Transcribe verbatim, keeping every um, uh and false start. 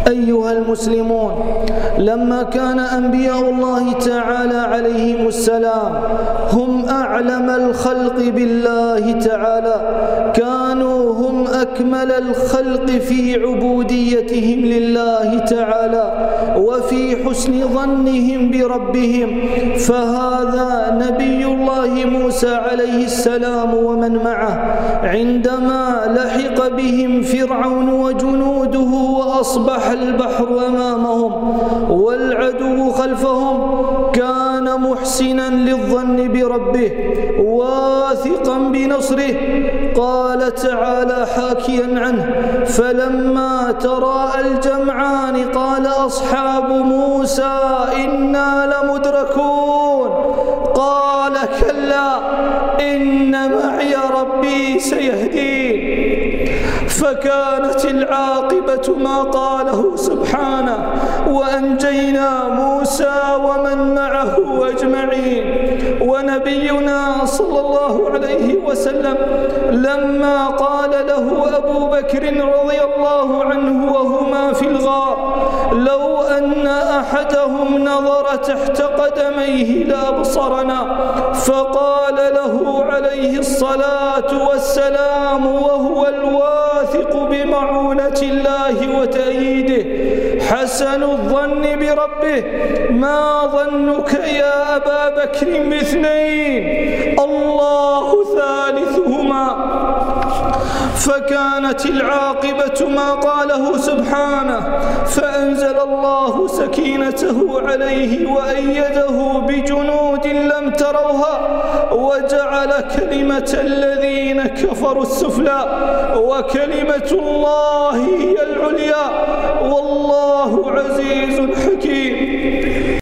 أيها المسلمون، لما كان أنبياء الله تعالى عليهم السلام هم أعلم الخلق بالله تعالى، كانوا هم أكمل الخلق في عبوديتهم لله تعالى وفي حسن ظنهم بربهم، فهذا نبي الله موسى عليه السلام ومن معه عندما لحق بهم فرعون وجنوده وأصبح البحر أمامهم والعدو خلفهم، كان محسنا للظن بربه واثقا بنصره. قال تعالى حاكيا عنه: فلما تراءى الجمعان قال أصحاب موسى إنا لمدركون، قال كلا إن معي ربي سيهدين. فكانت العاقبة ما قاله سبحانه: وأنجينا موسى ومن معه أجمعين. ونبينا صلى الله عليه وسلم لما قال له أبو بكر رضي الله عنه وهما في الغار: لو أن أحدهم نظر تحت قدميه لأبصرنا، فقال له عليه الصلاة والسلام وهو الواثق بمعونة الله وتأييده: حسن الظن بربه، ما ظنك يا أبا بكر باثنين الله ثالثهما. فكانت العاقبة ما قاله سبحانه: فأنزل الله سكينته عليه وأيده بجنود لم تروها وجعل كلمة الذين كفروا السفلى وكلمة الله هي العليا والله عزيز حكيم.